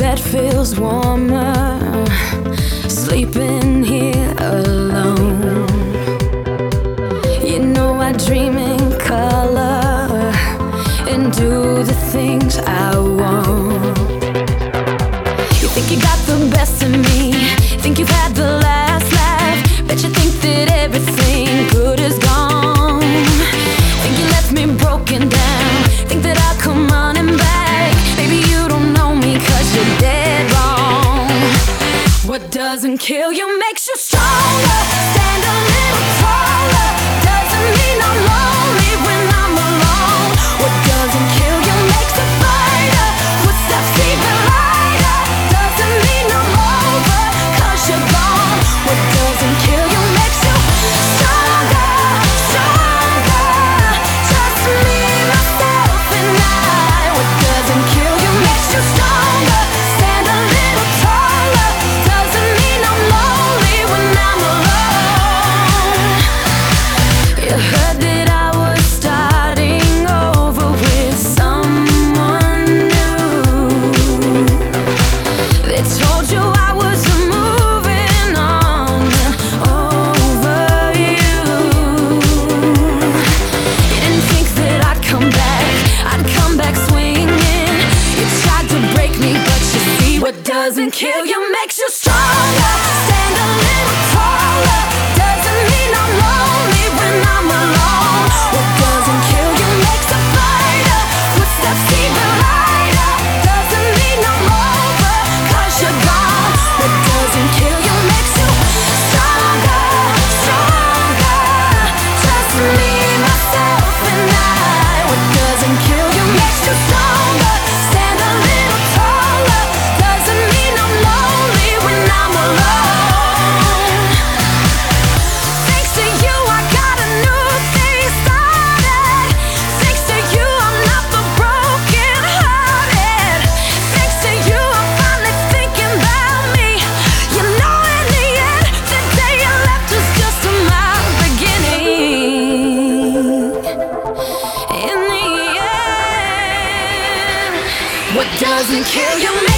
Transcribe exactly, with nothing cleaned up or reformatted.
bed feels warmer, sleeping here alone. You know I dream in color and do the things I want. You think you got the best of me, think you've had the last laugh, bet you think that everything good is gone. Think you left me broken down, think that I'll come running back. Baby, you don't know me 'cause you're dead wrong. What doesn't kill you makes you stronger. Stand a little taller. Doesn't mean I'm lonely when I'm alone. What doesn't kill you makes a fighter. Footsteps even lighter. Doesn't mean I'm over 'cause you're gone. What doesn't kill you makes you stronger, stronger. Just me, myself, and I. What doesn't kill you makes you stronger. Stand a little taller. Doesn't mean I'm lonely when I'm alone. You heard that I was starting over with someone new. They told you I was moving on over you. You didn't think that I'd come back, I'd come back swinging. You tried to break me, but you see what doesn't kill you makes you stronger. Stand a little taller. Doesn't mean I'm lonely when I'm alone. What doesn't kill you makes a fighter. Footsteps even lighter. Doesn't mean I'm over 'cause you're gone. What doesn't kill you makes you stronger, stronger. Just me, myself, and I. What doesn't kill you makes you stronger. Stand a little taller. Doesn't mean I'm lonely when I'm alone. Thanks to you, I got a new thing started. Thanks to you, I'm not the broken hearted. Thanks to you, I'm finally thinking about me. You know, in the end, the day you left was just my beginning. In the end, what doesn't kill you